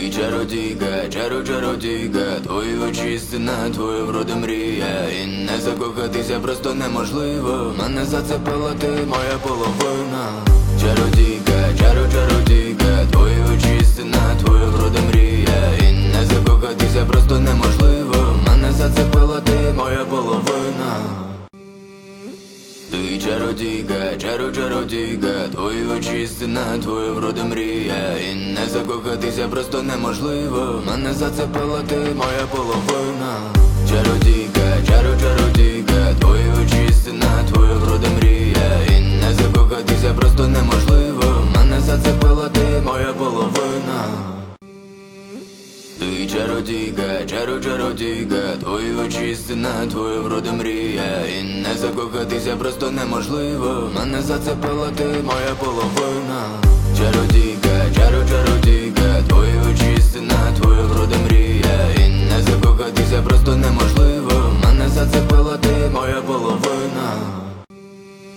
Ти чародійка, чародійка, твої очі стіна, твоя врода мрія. І не закохатися просто неможливо. Мене зацепила ти, моя половина. Чародійка, чародійка, твої очі стіна, твоя врода мрія. І не закохатися просто неможливо. Мене зацепила ти, моя половина. Ти чародійка, чародійка, твої очі стіна, твоя врода мрія. І не закохатися просто неможливо. Мене зацепила ти, моя половина. Чародійка, чародійка, твої очі стіна, твоя врода мрія. І не закохатися просто неможливо. Мене зацепила ти, моя половина. Ти чародійка, чародійка, твої очі стіна, твоя врода мрія. І не закохатися просто неможливо. Мене зацепила ти, моя половина. Чародійка, чародійка, твої очі стіна, твоя врода мрія. І не закохатися просто неможливо.